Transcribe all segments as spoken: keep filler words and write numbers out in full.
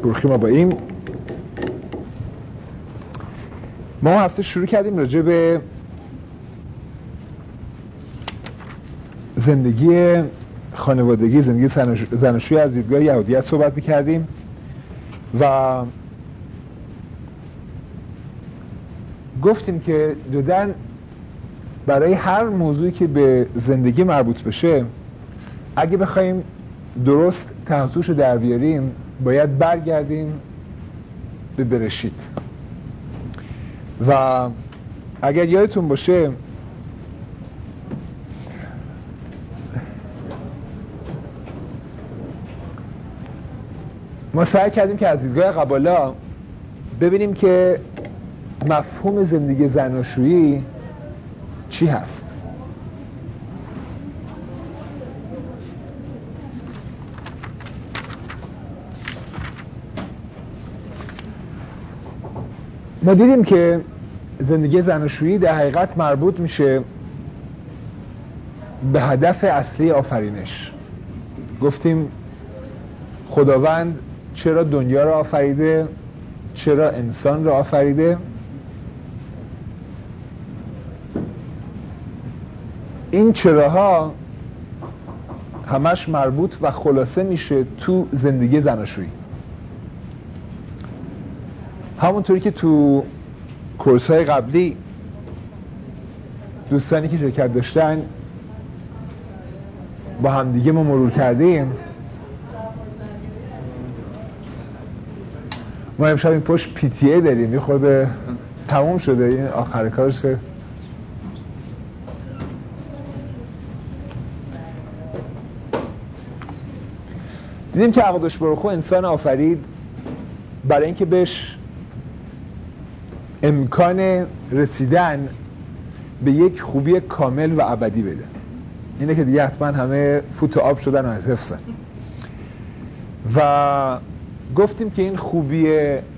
بروخیم آباییم. ما هفته شروع کردیم راجع به زندگی خانوادگی، زندگی زناشویی از دیدگاه یهودیت صحبت می‌کردیم و گفتیم که جداً برای هر موضوعی که به زندگی مربوط بشه اگه بخوایم درست تحتوش رو در بیاریم باید برگردیم به برشید. و اگر یادتون باشه ما سعی کردیم که از دیدگاه قبالا ببینیم که مفهوم زندگی زناشویی چی هست. ما دیدیم که زندگی زناشویی در حقیقت مربوط میشه به هدف اصلی آفرینش. گفتیم خداوند چرا دنیا را آفریده، چرا انسان را آفریده. این چراها همش مربوط و خلاصه میشه تو زندگی زناشویی. همونطوری که تو کورس‌های قبلی دوستانی که شرکت داشتن با همدیگه ما مرور کردیم، ما امشب این پشت پی تی ای داریم، یه خورده تموم شده، این آخر کارشه. دیدیم که اقدس بروخو انسان آفرید برای اینکه بهش امکان رسیدن به یک خوبی کامل و ابدی بده. اینه که دیگه حتما همه فوت آب شدن و از حفظن. و گفتیم که این خوبی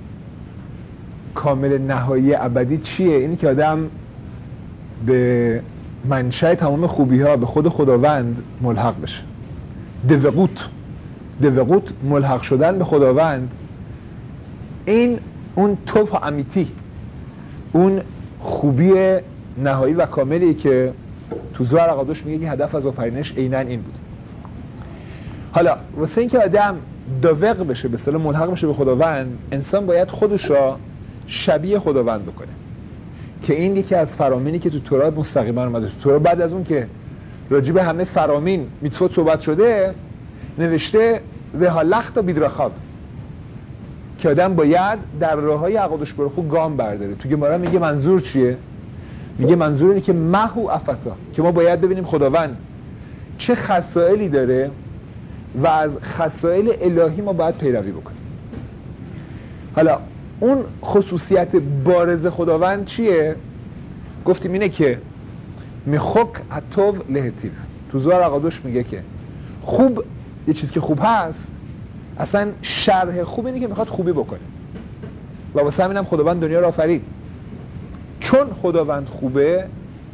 کامل نهایی ابدی چیه؟ اینه که آدم به منشأ تمام خوبی ها به خود خداوند ملحق بشه. دوقوت دوقوت ملحق شدن به خداوند، این اون توف امیتی، اون خوبی نهایی و کاملی که تو زوار اقادوش میگه که هدف از آفرینش عیناً این بود. حالا واسه این که آدم دوق بشه، به اصطلاح ملحق بشه به خداوند، انسان باید خودش را شبیه خداوند بکنه که این یکی از فرامینی که تو تورات مستقیما اومده. تو تورات بعد از اون که راجع به همه فرامین میتوت صحبت شده نوشته و هالخت بیدرخاب که آدم باید در راههای اقادش بروخو گام برداره. تو گمارا میگه منظور چیه؟ میگه منظور اینه که محو افتا، که ما باید ببینیم خداوند چه خصائلی داره و از خصائل الهی ما باید پیروی بکنیم. حالا اون خصوصیت بارز خداوند چیه؟ گفتیم اینه که میخوک حتوب لهتیو. تو زوار اقادوش میگه که خوب، یه چیز که خوب هست، اصلا شرح خوب اینه که میخواد خوبی بکنه و واسه همین هم خداوند دنیا رو آفرید. چون خداوند خوبه،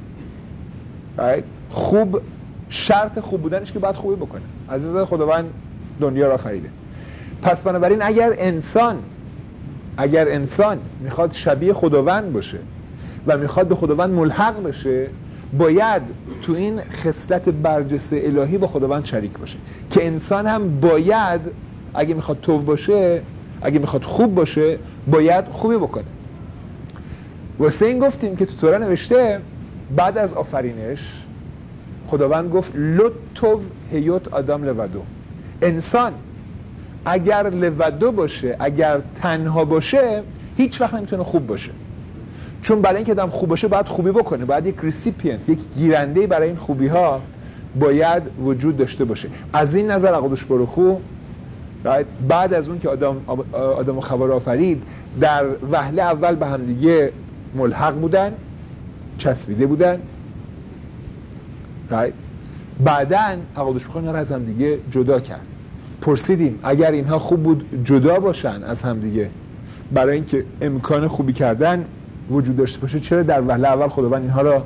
خوب شرط خوب بودنش که باید خوبی بکنه. عزیز خداوند دنیا رو آفریده. پس بنابراین اگر انسان اگر انسان میخواد شبیه خداوند باشه و میخواد به خداوند ملحق بشه، باید تو این خصلت برجسته الهی با خداوند شریک باشه که انسان هم باید اگه میخواد توب باشه، اگه میخواد خوب باشه، باید خوبی بکنه. واسه این گفتیم که تو تورا نوشته بعد از آفرینش خداوند گفت لطف هیوت آدم لودو. انسان اگر لودو باشه، اگر تنها باشه، هیچ وقت نمیتونه خوب باشه. چون برای اینکه آدم خوب باشه باید خوبی بکنه، باید یک ریسیپینت، یک گیرنده برای این خوبی ها باید وجود داشته باشه. از این نظر اقادش بروخو بعد از اون که آدم آدم و خوا آفرید، در وهله اول به هم دیگه ملحق بودن، چسبیده بودن. بعدن اقادش بروخو اینا رو از هم دیگه جدا کرد. پرسیدیم اگر اینها خوب بود جدا باشن از هم دیگه برای اینکه امکان خوبی کردن وجود داشته باشه، چرا در وهله اول خداوند اینها را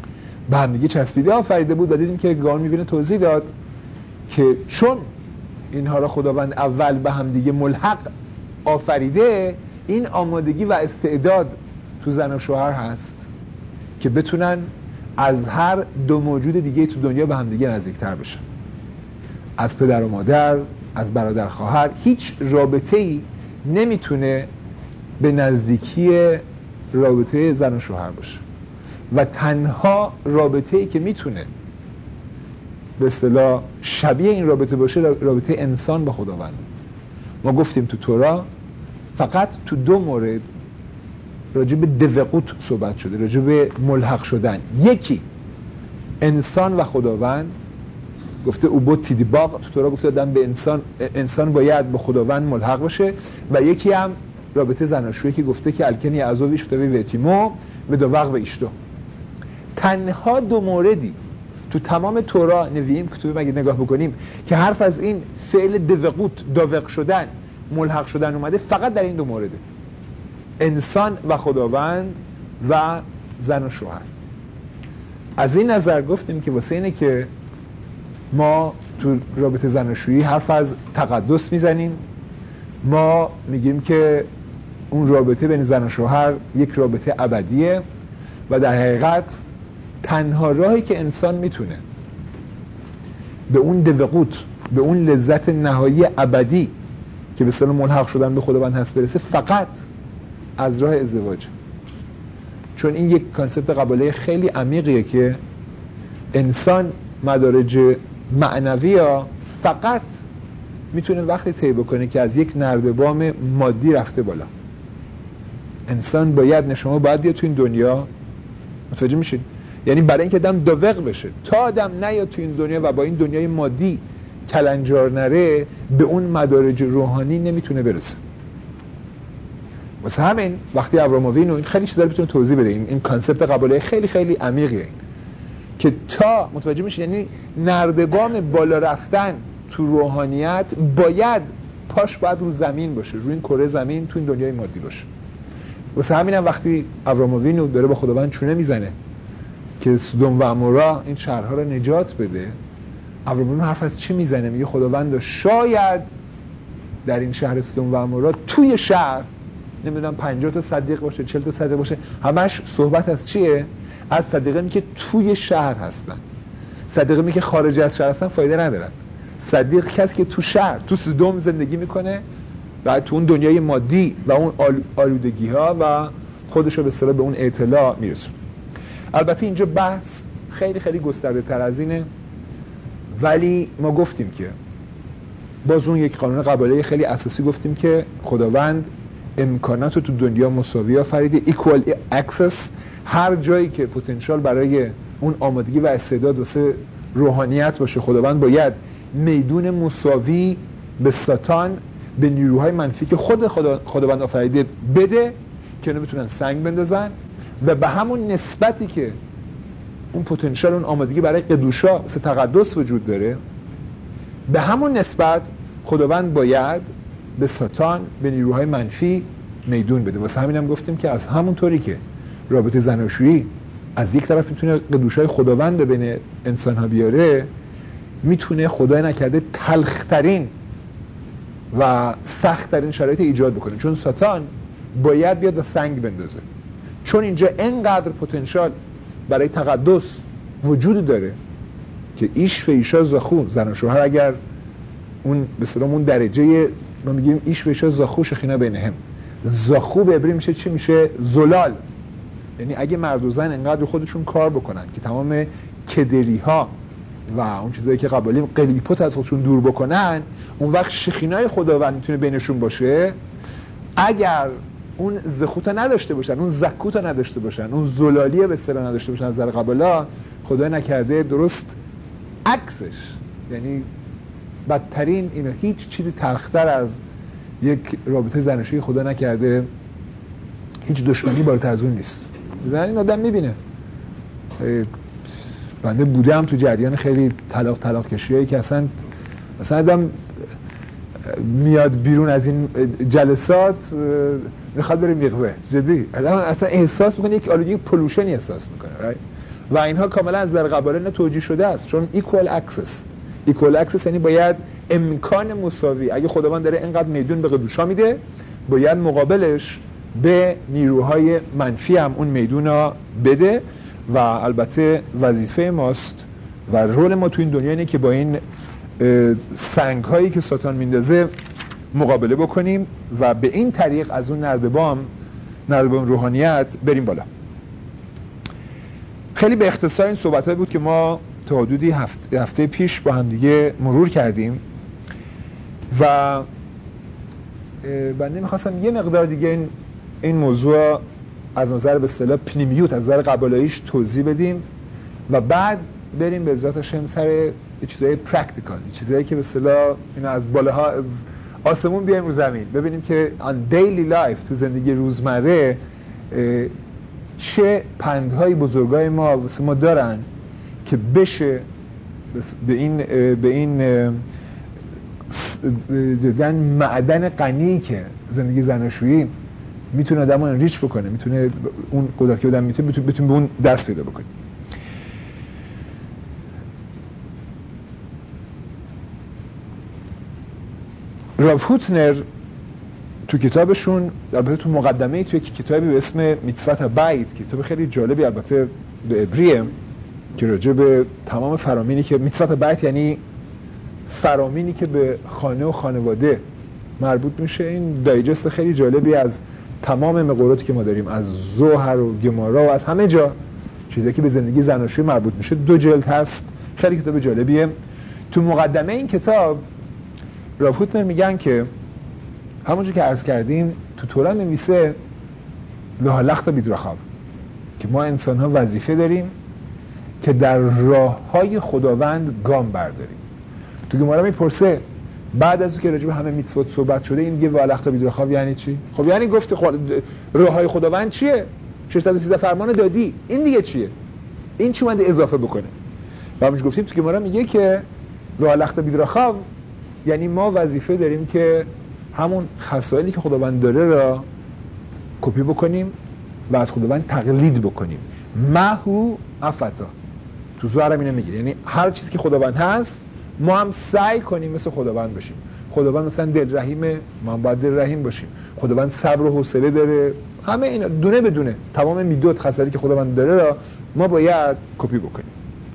به هم دیگه چسبیده آفریده بود؟ و دیدیم که گان میبینه توضیح داد که چون اینها را خداوند اول به هم دیگه ملحق آفریده، این آمادگی و استعداد تو زن و شوهر هست که بتونن از هر دو موجود دیگه تو دنیا به هم دیگه نزدیکتر بشن. از پدر و مادر، از برادر خواهر، هیچ رابطه‌ای نمیتونه به نزدیکی رابطه زن و شوهر باشه و تنها رابطه‌ای که میتونه به اصطلاح شبیه این رابطه باشه رابطه انسان با خداوند. ما گفتیم تو تورا فقط تو دو مورد راجع به دوقوت صحبت شده، راجع به ملحق شدن. یکی انسان و خداوند، گفته اوبو تیدیباق، تو تورا گفته آدم به انسان انسان باید به خداوند ملحق باشه. و یکی هم رابطه زناشویی که گفته که الکنی عزویش کتابی ویتیمو به دو وقت به ایشتو. تنها دو موردی تو تمام تورا نوییم کتب مگه نگاه بکنیم که حرف از این فعل دوقوت، دوق شدن، ملحق شدن اومده، فقط در این دو مورده: انسان و خداوند و زن و شوهر. از این نظر گفتیم که واسه اینه که ما تو رابطه زناشویی حرف از تقدس میزنیم. ما میگیم که اون رابطه بین زن و شوهر یک رابطه ابدیه و در حقیقت تنها راهی که انسان میتونه به اون دوقوت، به اون لذت نهایی ابدی که به اصطلاح ملحق شدن به خداوند هست برسه، فقط از راه ازدواج. چون این یک کانسپت قباله خیلی عمیقیه که انسان مدارج معنوی ها فقط میتونه وقتی طی بکنه که از یک نردبان مادی رفته بالا. انسان باید نشما باید بیاد تو این دنیا، متوجه میشین؟ یعنی برای اینکه آدم دوق بشه، تا آدم نیاد تو این دنیا و با این دنیای مادی کلنجار نره، به اون مدارج روحانی نمیتونه برسه. واسه همین وقتی ابرامووینو این خیلی چیزا رو میتونه توضیح بده، این, این کانسپت قباله خیلی خیلی عمیقیه این. که تا متوجه میشین یعنی نردبان بالا رفتن تو روحانیت باید پاش باید رو زمین باشه، روی این کره زمین، تو این دنیای مادی باشه. واسه همین هم وقتی ابرامووینو داره با خداوند چونه میزنه که سدوم و عمورا این شهرها رو نجات بده، ابرامووینو حرف از چی میزنه؟ میگه خداوند شاید در این شهر سدوم و عمورا توی شهر نمیدونم پنجاه تا صدیق باشه، چهل تا صدیق باشه. همش صحبت از چیه؟ از صدیقانی که توی شهر هستن. صدیقانی که خارج از شهر هستن فایده ندارن. صدیق کسی که تو شهر، تو سدوم زندگی میکنه و تو اون دنیای مادی و اون آلودگی ها و خودش رو به اصطلاح به اون اطلاع میرسونه. البته اینجا بحث خیلی خیلی گسترده تر از اینه، ولی ما گفتیم که باز اون یک قانون قباله خیلی اساسی گفتیم که خداوند امکانات رو تو دنیا مساوی آفریده، equal access. هر جایی که پتانسیل برای اون آمادگی و استعداد واسه روحانیت باشه، خداوند باید میدون مساوی به ساتان، به نیروهای منفی که خود خدا خداوند آفریده بده که نمیتونن سنگ بندازن، و به همون نسبتی که اون پتانسیل، اون آمادگی برای قدوشا واسه تقدس وجود داره، به همون نسبت خداوند باید به ساتان، به نیروهای منفی میدون بده. واسه همین هم گفتیم که از همون طوری که رابطه زناشویی از یک طرف میتونه قدوشای خداوند بین انسان ها بیاره، میتونه خدای نکرده تلخترین و سختترین شرایط ایجاد بکنه، چون ساتان باید بیاد و سنگ بندازه. چون اینجا انقدر پتانسیل برای تقدس وجود داره که ایش و ایشا زخو، زن و شوهر اگر اون به اصطلاح اون درجه، ما میگیم ایش و ایشا زخو شخینا بینهم، زخو به عبری میشه چی؟ میشه زلال. یعنی اگه مرد و زن انقدر خودشون کار بکنن که تمام کدری ها و اون چیزایی که قبالیم قلیپوت از خودشون دور بکنن، اون وقت شخینای خداوند میتونه بینشون باشه. اگر اون زخوتا نداشته باشن، اون زکوتا نداشته باشن، اون زلالی به اصطلاح نداشته باشن از نظر قبالا، خدای نکرده درست عکسش، یعنی بدترین، اینو هیچ چیزی تلختر از یک رابطه زناشویی خدا نکرده، هیچ دشمنی بالاتر از اون نیست. این آدم میبینه، بنده بودم تو جریان خیلی طلاق طلاق کشیایی که اصلا اصلا آدم میاد بیرون از این جلسات میخواد بره میقوه، جدی آدم اصلا احساس میکنه یک آلودگی پولوشنی احساس میکنه، right؟ و اینها کاملا از نظر قباله توجیه شده است، چون equal access، ایکوال اکسس یعنی باید امکان مساوی. اگه خداوند داره اینقدر میدون به قدوشا میده، باید مقابلش به نیروهای منفی هم اون میدون ها بده. و البته وظیفه ماست و رول ما تو این دنیا اینه که با این سنگ هایی که ساتان میندازه مقابله بکنیم و به این طریق از اون نردبان نردبان روحانیت بریم بالا. خیلی به اختصار این صحبت های بود که ما تا حدودی هفته, هفته پیش با هم دیگه مرور کردیم و بنده میخواستم یه مقدار دیگه این, این موضوع از نظر به اصطلاح پنیمیوت، از نظر قبالاییش توضیح بدیم و بعد بریم به ذات هاشم سر چیزای پرکتیکال، چیزایی که به اصطلاح اینا از بالاها از آسمون بیایم رو زمین، ببینیم که on daily life تو زندگی روزمره چه پندهای بزرگای ما واسه ما دارن که بشه به این به این دیدن معدن غنی که زندگی زناشویی میتونه آدمو انریچ بکنه، میتونه اون قدرتی که آدم میتونه بتونه به اون دست پیدا بکنه. راف هوتنر تو کتابشون، البته تو مقدمه تو یک کتابی به اسم میتوات بایت، کتاب خیلی جالبی البته به عبریه که راجع به تمام فرامینی که میتوات بایت یعنی فرامینی که به خانه و خانواده مربوط میشه، این دایجست خیلی جالبی از تمام مقولاتی که ما داریم از زوهر و گمارا و از همه جا، چیزایی که به زندگی زناشویی مربوط میشه. دو جلد هست، خیلی کتاب جالبیه. تو مقدمه این کتاب راف هوتنر میگن که همونجور که عرض کردیم تو تورا میمیسه لحالخت بیدراخاب که ما انسان ها وظیفه داریم که در راه های خداوند گام برداریم. تو گمارا میپرسه بعد از اون که راجع به همه میتوات صحبت شده این میگه لحالخت بیدراخاب یعنی چی؟ خب یعنی گفت خود... راه های خداوند چیه؟ ششصد و سیزده فرمان دادی، این دیگه چیه؟ این چی اومده اضافه بکنه؟ و همونش گفتیم تو گمارا میگه که لحالخت بیدراخاب یعنی ما وظیفه داریم که همون خصایلی که خداوند داره را کپی بکنیم و از خداوند تقلید بکنیم. مهو افتا تو زهر اینو میگه، یعنی هر چیزی که خداوند هست ما هم سعی کنیم مثل خداوند باشیم. خداوند مثلا دل رحیمه، ما هم باید دل رحیم باشیم. خداوند صبر و حوصله داره، همه اینا دونه بدونه تمام میدوت خصایلی که خداوند داره را ما باید کپی بکنیم.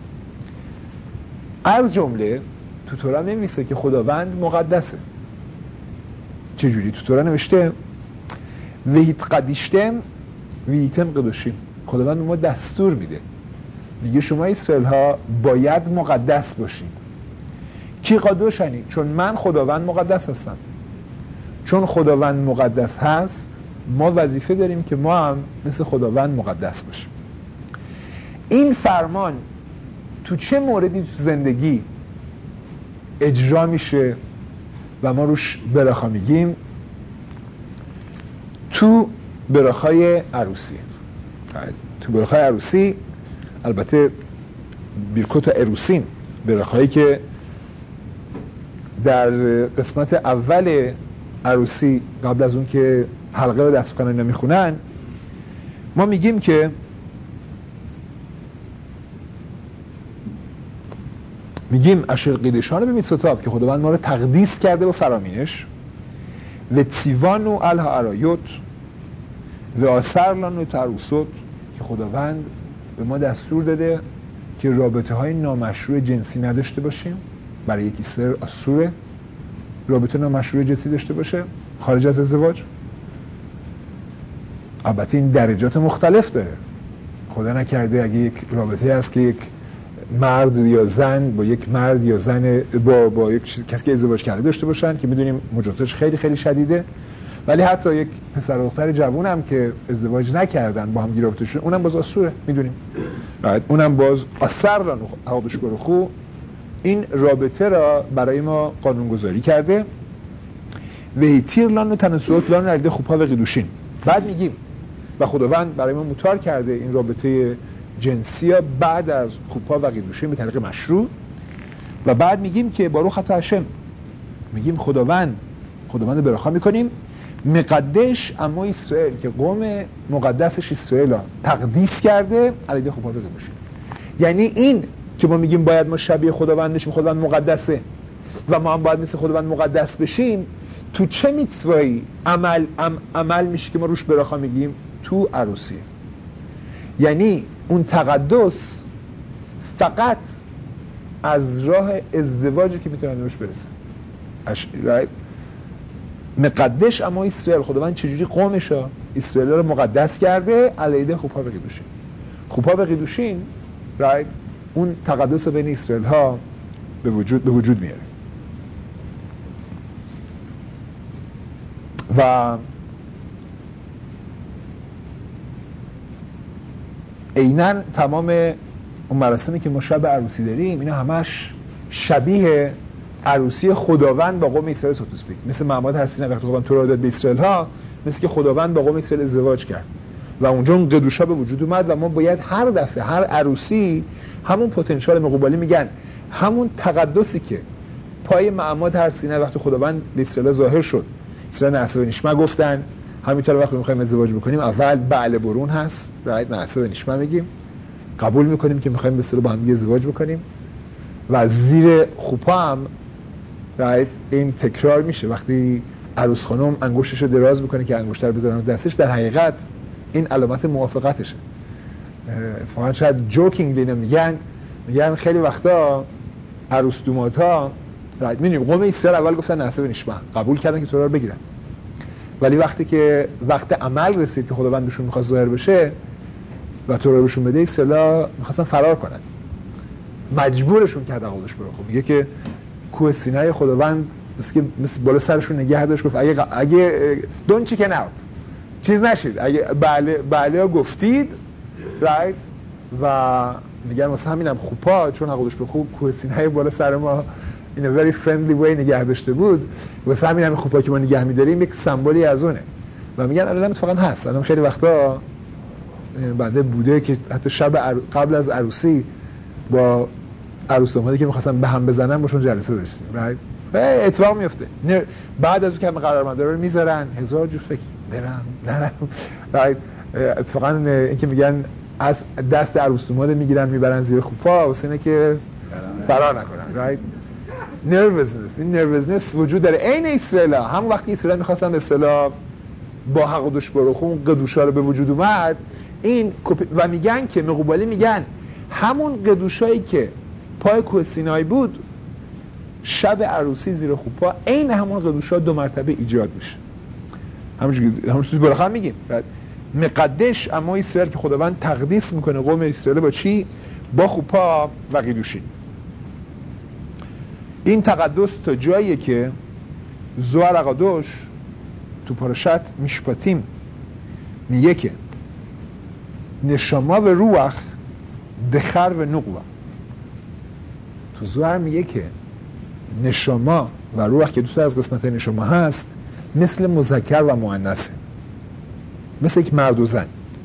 از جمله تو تورا نمیسه که خداوند مقدسه. چجوری؟ تو تورا نوشته ویت قدیشتم ویتم قدوشیم. خداوند ما دستور میده، میگه شما اسرائیل ها باید مقدس باشید. کی قدوشنی؟ چون من خداوند مقدس هستم. چون خداوند مقدس هست ما وظیفه داریم که ما هم مثل خداوند مقدس باشیم. این فرمان تو چه موردی تو زندگی اجرا میشه و ما روش براخا میگیم؟ تو براخای عروسی. تو براخای عروسی البته بیرکوت عروسین، براخایی که در قسمت اول عروسی قبل از اون که حلقه رو دست بکنن نمیخونن، ما میگیم که میگیم اشر قیدشان به میتسوتاف که خداوند ما رو تقدیس کرده با فرامینش، و تیوانو الها ارایوت و آسرلانو تروسوت که خداوند به ما دستور داده که رابطه های نامشروع جنسی نداشته باشیم. برای یکی سر آسوره رابطه نامشروع جنسی داشته باشه خارج از ازدواج. البته این درجات مختلف داره، خدا نکرده اگه یک رابطه هست که یک مرد یا زن با یک مرد یا زن با با یک کسی که ازدواج کرده داشته باشن که میدونیم مجازاتش خیلی خیلی شدیده، ولی حتی یک پسر و دختر جوون هم که ازدواج نکردن با هم رابطه شدن اونم باز آسوره، میدونیم اونم باز اثر را حقوقش خو این رابطه را برای ما قانونگذاری کرده. و هیتیر لان تنسوات لان نرده خوبها و قیدوشین. بعد میگیم و خداوند برای ما مطار کرده این رابطه جنسی ها بعد از خوبها و قیدوشین به طریق مشروع. و بعد میگیم که بارو خطا هشم، میگیم خداوند خداوند براخا میکنیم مقدش اما اسرائیل که قوم مقدسش اسرائیل ها تقدیس کرده علیه خوبها و قیدوشین. یعنی این که ما میگیم باید ما شبیه خداوند بشیم، خداوند مقدسه و ما هم باید مثل خداوند مقدس بشیم، تو چه میتوایی عمل ام عمل میشه که ما روش براخا میگیم؟ تو عروسیه. یعنی اون تقدس فقط از راه ازدواجی که میتونن روش برسن. right? مقدش اما اسرائیل، خداوند چجوری قومشا اسرائیل رو مقدس کرده علیه خوبها و قیدوشین. خوبها و قیدوشین right? اون تقدس بین اسرائیل ها به وجود به وجود میاره و عیناً تمام اون مراسمی که ما شب عروسی داریم اینا همش شبیه عروسی خداوند با قوم اسرائیل سوتوسپیک. مثل معماد هرسینه وقتی خداوند تورات داد به اسرائیل ها، مثل که خداوند با قوم اسرائیل ازدواج کرد و اونجا اون قدوشا به وجود اومد و ما باید هر دفعه هر عروسی همون پتانسیل مقابلی میگن همون تقدسی که پای معماد هرسینه وقتی خداوند به اسرائیل ظاهر شد، اسرائیل نعسه و نشمه گفتن، همینطور وقتی میخوایم ازدواج بکنیم اول بعل برون هست، رایت نعسه و نشمه میگیم، قبول میکنیم که میخوایم به اصطلاح با هم ازدواج بکنیم و زیر خوپا هم رایت این تکرار میشه. وقتی عروس خانم انگشتش رو دراز بکنه که انگشتر بذارن دستش، در حقیقت این علامت موافقتشه. اتفاقا شاید جوکینگلی میگن میگن خیلی وقتا عروس دومات‌ها رایت میدونیم قوم اسرائیل اول گفتن نعسه و نشمه، قبول کردن که تورا رو بگیرن، ولی وقتی که وقت عمل رسید که خداوند بهشون می‌خواست ظاهر بشه و تورا بهشون بده، اسرائیل می‌خواستن فرار کنن، مجبورشون کرد عقلش برو. خب میگه که کوه سینای خداوند مثل که مثل بالا سرشون نگه داشت، گفت اگه اگه دون چیکن اوت، چیز نشید، اگه بله بله ها گفتید رایت. و میگن واسه همینم خوپا چون عقلش به خوب کوه سینای بالا سر ما in a very friendly way نگه داشته بود، واسه همین همین خوپا که ما نگه می‌داریم یک سمبولی از اونه. و میگن الان اتفاقا هست، الان خیلی وقتا بعده بوده که حتی شب قبل از عروسی با عروس دامادی که می‌خواستن به هم بزنن باشون جلسه داشتیم رایت. اتفاق میفته بعد از اون که قرارمدارا رو میذارن هزار جور فکر برم نرم رایت. اتفاقا این که میگن از دست عروس داماد میگیرن میبرن زیر خوپا واسه اینه که فرار نکنن رایت. نروزنس، این نروزنس وجود داره. عین اسرائیل هم وقتی اسرائیل می‌خواستن به اصطلاح با حق و دوش برو خون قدوشا رو به وجود اومد این و میگن که مقوبالی میگن همون قدوشایی که پای کوه سینای بود شب عروسی زیر خوپا عین همون قدوشا دو مرتبه ایجاد میشه. همونجوری همونجوری بالاخره میگیم مقدش اما اسرائیل که خداوند تقدیس میکنه قوم اسرائیل با چی؟ با خوپا و قیدوشین. این تقدس تا جاییه که زوار اقادوش تو پارشت میشپاتیم میگه که نشما و روح دخر و نقوه. تو زوار میگه که نشما و روح که دوتا از قسمت نشما هست مثل مذکر و مؤنثه، مثل یک مرد و زن.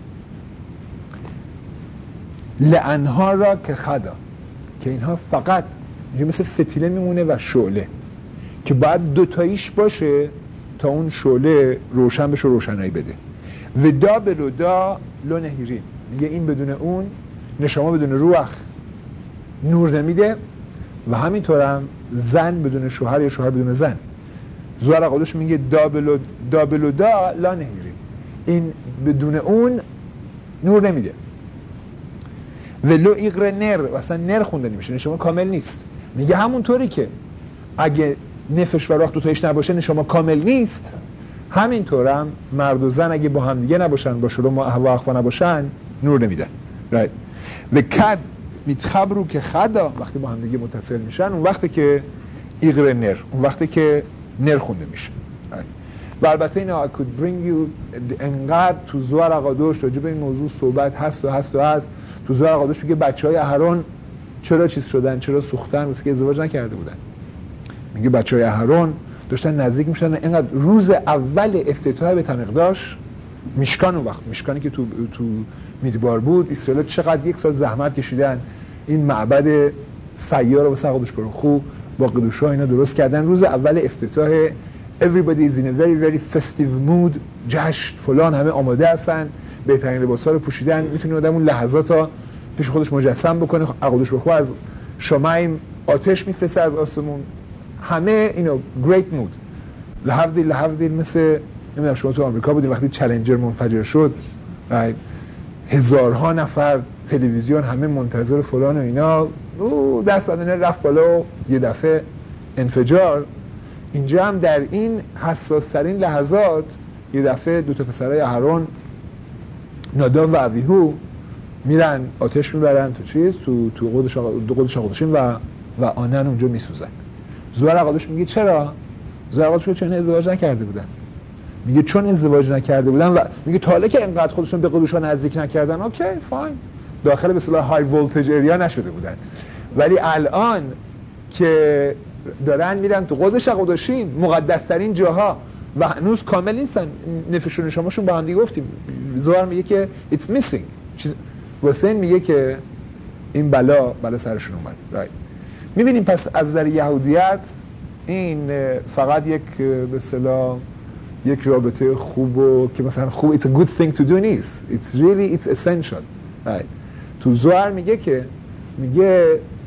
لعنها را که خدا، که اینها فقط مثل فتیله میمونه و شعله که باید دوتاییش باشه تا اون شعله روشن بشه، روشنایی بده. و دا بلو دا لو نهیرین، میگه این بدون اون نشما بدون روح نور نمیده و همینطور هم زن بدون شوهر یا شوهر بدون زن. زوار قدوش میگه دا بلو دا بلو دا لا نهیرین، این بدون اون نور نمیده. ولو ایغر نر، اصلا نر خونده نمیشه، نشما کامل نیست. میگه همونطوری که اگه نفش و روح دوتایش نباشه نشما کامل نیست، همینطور هم مرد و زن اگه با هم دیگه نباشن، با شروع و اخوا نباشن، نور نمیدن. right. و کد میتخبرو که خدا، وقتی با هم دیگه متصل میشن اون وقتی که ایغر نر، اون وقتی که نر خونده میشه. right. و البته اینا I could bring you انقدر تو زوار اقادوش راجع به این موضوع صحبت هست و هست و هست. تو زوار اقادوش میگه بچه های اهرون چرا چیز شدن، چرا سوختن، واسه که ازدواج نکرده بودن. میگه بچه های اهرون داشتن نزدیک میشدن، اینقدر روز اول افتتاح بیت المقدس میشکان، اون وقت میشکانی که تو تو میدبار بود، اسرائیل چقدر یک سال زحمت کشیدن این معبد سیار واسه قدوش برخو با قدوشا اینا درست کردن. روز اول افتتاح everybody is in a very very festive mood، جشن فلان، همه آماده هستن، بهترین لباسا رو پوشیدن، میتونی آدم اون لحظات ها پیش خودش مجسم بکنه، عقدش بخواه، از شمعیم آتش میفرسته از آسمون، همه اینو great mood. لحظه لحظه مثل نمیدونم شما تو آمریکا بودین وقتی چالنجر منفجر شد، هزارها نفر تلویزیون همه منتظر فلان و اینا، او دست آدنه رفت بالا و یه دفعه انفجار. اینجا هم در این حساس ترین لحظات یه دفعه دو تا پسرای اهرون ناداب و ابیهو میرن آتش میبرن تو چیز تو تو قدش دو قدش قدشین و و آنن اونجا میسوزن. زوار قدش میگه چرا؟ زوار قدش چون ازدواج نکرده بودن. میگه چون ازدواج نکرده بودن و میگه تا حالا که اینقدر خودشون به قدوشان نزدیک نکردن، اوکی فاین، داخل به اصطلاح های ولتیج اریا نشده بودن، ولی الان که دارن میرن تو قدش قدشین، مقدس ترین جاها و هنوز کامل نیستن، نفشون شماشون با هم دیگه گفتیم. زوار میگه که it's missing چیز، واسه این میگه که این بلا بلا سرشون اومد. right. میبینیم پس از نظر یهودیت این فقط یک به اصطلاح یک رابطه خوب و که مثلا خوب it's a good thing to do نیست، it's really it's essential. right. تو زوار میگه که میگه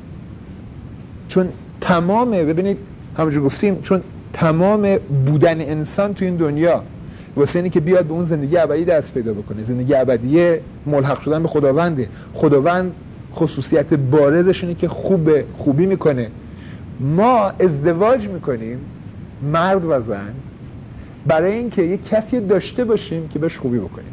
چون تمام، ببینید همونجور گفتیم، چون تمام بودن انسان تو این دنیا واسه اینه که بیاد به اون زندگی ابدی دست پیدا بکنه. زندگی ابدی ملحق شدن به خداونده. خداوند خصوصیت بارزش اینه که خوب خوبی میکنه. ما ازدواج میکنیم مرد و زن برای اینکه یک کسی داشته باشیم که بهش خوبی بکنیم،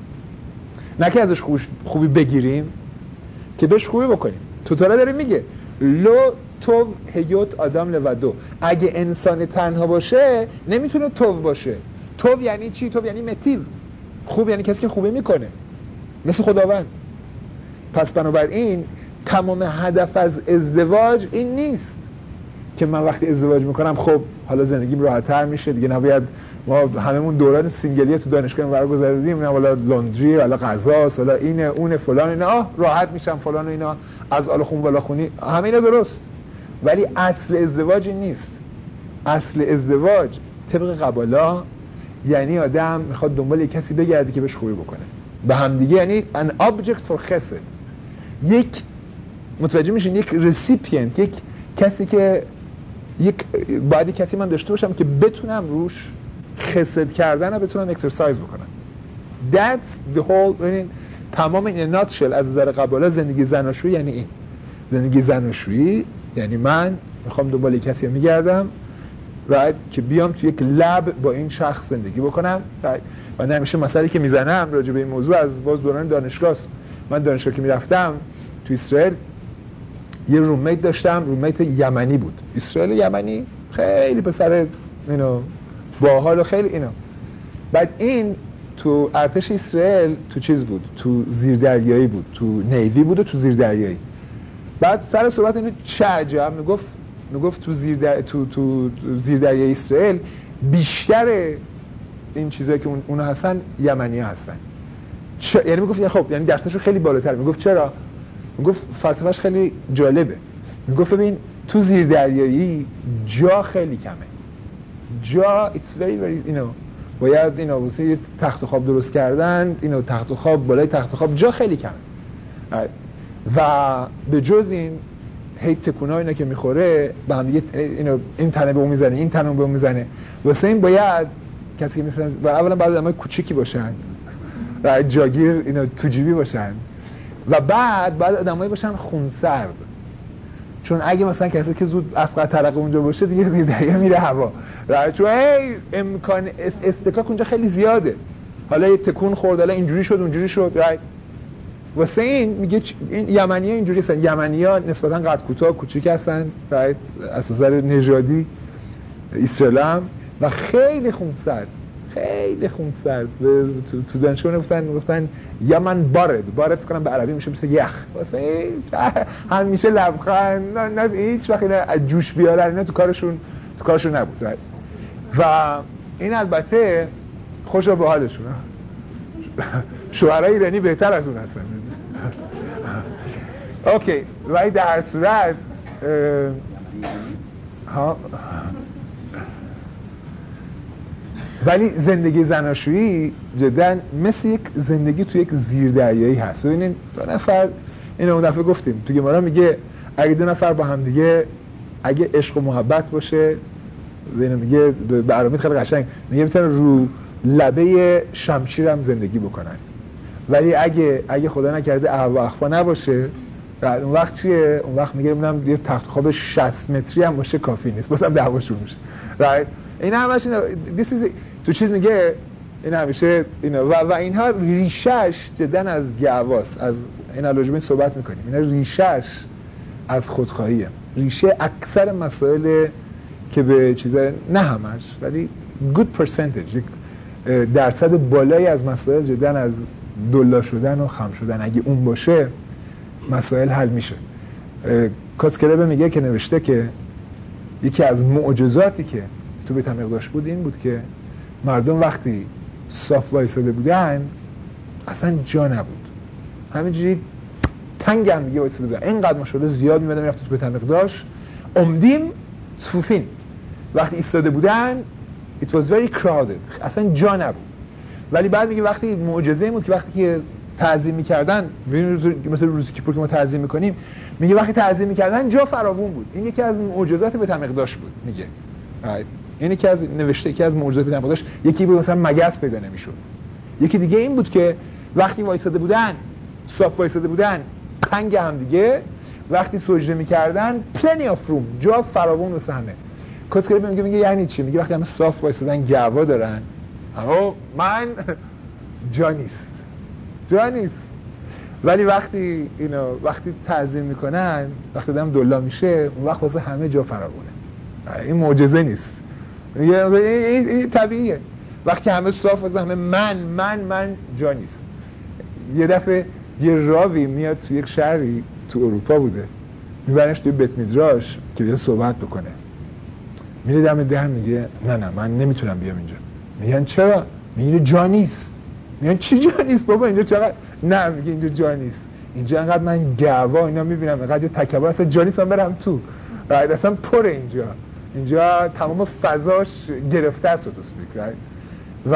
نه که ازش خوبی بگیریم، که بهش خوبی بکنیم. توتاله داره میگه لو تو هیوت آدم لودو، اگه انسان تنها باشه نمیتونه تو باشه. تو یعنی چی؟ تو یعنی متیو، خوب یعنی کسی که خوبی میکنه مثل خداوند. پس بنابراین تمام هدف از ازدواج این نیست که من وقتی ازدواج میکنم خب حالا زندگیم راحت‌تر میشه دیگه، نباید ما هممون دوران سینگلیه تو دانشگاه برگزیدیم، نه والا لاندری والا غذاست والا اینه اون فلان اینا، آه راحت میشم فلان اینا، از آل خون بالا خونی، همه اینا درست، ولی اصل ازدواج این نیست. اصل ازدواج طبق قبالا یعنی آدم میخواد دنبال یک کسی بگرده که بهش خوبی بکنه به هم دیگه، یعنی an object for خسد، یک متوجه میشین یک recipient، یک کسی که یک باید کسی من داشته باشم که بتونم روش خسد کردن و بتونم اکسرسایز بکنم. That's the whole، یعنی تمام این ناتشل از نظر قبالا زندگی زناشویی یعنی این. زندگی زناشویی یعنی من میخوام دنبال کسی میگردم right که بیام تو یک لب با این شخص زندگی بکنم. right. من همیشه مسئله که میزنم راجع به این موضوع از باز دوران دانشگاه است. من دانشگاه که میرفتم تو اسرائیل یه روممیت داشتم، روممیت یمنی بود، اسرائیل یمنی، خیلی پسر اینو باحال و خیلی اینا. بعد این تو ارتش اسرائیل تو چیز بود، تو زیردریایی بود، تو نیوی بود و تو زیردریایی. بعد سر صحبت اینو چه عجب میگفت میگفت تو زیر در... تو تو زیردریای اسرائیل بیشتر این چیزایی که اون اونها هستن یمنی‌ها هستن. چ... یعنی میگفت خب یعنی درسشون خیلی بالاتر. میگفت چرا؟ میگفت فلسفه‌اش خیلی جالبه. میگفت ببین تو زیردریایی جا خیلی کمه. جا it's very very you know باید اینا واسه یه تخت خواب درست کردن، اینو تخت خواب بالای تخت خواب جا خیلی کمه. و به جز این هی تکونا اینا که میخوره به هم دیگه اینو این تنه به اون میزنه این تنه به اون میزنه. واسه این باید کسی که میخوان و اولا بعد آدمای کوچیکی باشن و جاگیر اینا تو جیبی باشن و بعد بعد آدمایی باشن خونسرد، چون اگه مثلا کسی که زود اسقط ترقه اونجا باشه دیگه زیر دریا میره هوا، چون هی امکان استکاک اونجا خیلی زیاده. حالا یه تکون خورد، حالا اینجوری شد اونجوری شد. رایت واسه این میگه این یمنی‌ها اینجوری هستن. یمنی‌ها نسبتاً قد کوتاه کوچیک هستن، رایت از نظر نژادی اسلام و خیلی خونسرد، خیلی خونسرد. تو تو دانشگاه گفتن گفتن یمن بارد، بارد فکر کنم به عربی میشه مثل یخ. واسه همیشه لبخند، نه نه هیچ وقت اینا جوش بیارن، اینا تو کارشون تو کارشون نبود. رایت. و این البته خوشا به حالشون. شعرهای ایرانی بهتر از اون هستن. اوکی، ولی در هر صورت ها ولی زندگی زناشویی جدا مثل یک زندگی توی یک زیردریایی هست. ببینید دو نفر، اینو اون دفعه گفتیم تو گمارا میگه اگه دو نفر با هم دیگه اگه عشق و محبت باشه، اینو میگه برنامه خیلی قشنگ میگه میتونن رو لبه شمشیر هم زندگی بکنن، ولی اگه اگه خدا نکرده احوا و اخفا نباشه اون وقت چیه؟ اون وقت میگه میگم یه تخت خواب شصت متری هم باشه کافی نیست، بازم دعواشون میشه. right این همش اینا this is تو چیز میگه این همیشه اینا و, و اینها ریشش جدا از گواس، از این الوجبین صحبت میکنیم، اینا ریشش از خودخواهیه. ریشه اکثر مسائل که به چیزای نه همش ولی good percentage درصد بالایی از مسائل جدا از دلا شدن و خم شدن اگه اون باشه مسائل حل میشه. کاتسکلبه میگه که نوشته که یکی از معجزاتی که تو بیت مقداش بود این بود که مردم وقتی صاف وایساده بودن اصلا جا نبود، همینجوری تنگ هم دیگه وایساده بودن، اینقدر ماشاءالله زیاد میمدن میرفت تو بیت مقداش عمدیم صفوفین، وقتی ایستاده بودن it was very crowded اصلا جا نبود. ولی بعد میگه وقتی معجزه این بود که وقتی که تعظیم میکردن، مثلا روزی که ما تعظیم میکنیم، میگه وقتی تعظیم میکردن جا فراوون بود. این یکی از معجزات بیت مقداش بود. میگه این یکی از نوشته یکی از معجزات بیت مقداش، یکی بود مثلا مگس پیدا نمیشد، یکی دیگه این بود که وقتی وایساده بودن صاف وایساده بودن پنگ هم دیگه، وقتی سجده میکردن plenty of room جا فراوون واسه همه. کاتسکلبه میگه میگه یعنی چی؟ میگه وقتی همه صاف وایسادن گوا دارن، اما من جا نیست جا نیست ولی وقتی اینو وقتی تعظیم میکنن، وقتی آدم دلا میشه، اون وقت واسه همه جا فراوونه. این معجزه نیست، میگه این, این طبیعیه. وقتی همه صاف واسه همه من من من جا نیست. یه دفعه یه راوی میاد تو یک شهری تو اروپا بوده، میبرنش توی بیت میدراش که بیاد صحبت بکنه، میره دم در میگه نه نه من نمیتونم بیام اینجا. میگن چرا؟ میگه جا نیست. میگن چی جا نیست بابا اینجا چقدر؟ نه میگه اینجا جا نیست، اینجا انقدر من گوا اینا میبینم، انقدر تکبر اصلا جا نیست من برم تو، راید اصلا پر اینجا اینجا تمام فضاش گرفته است تو سپیک. و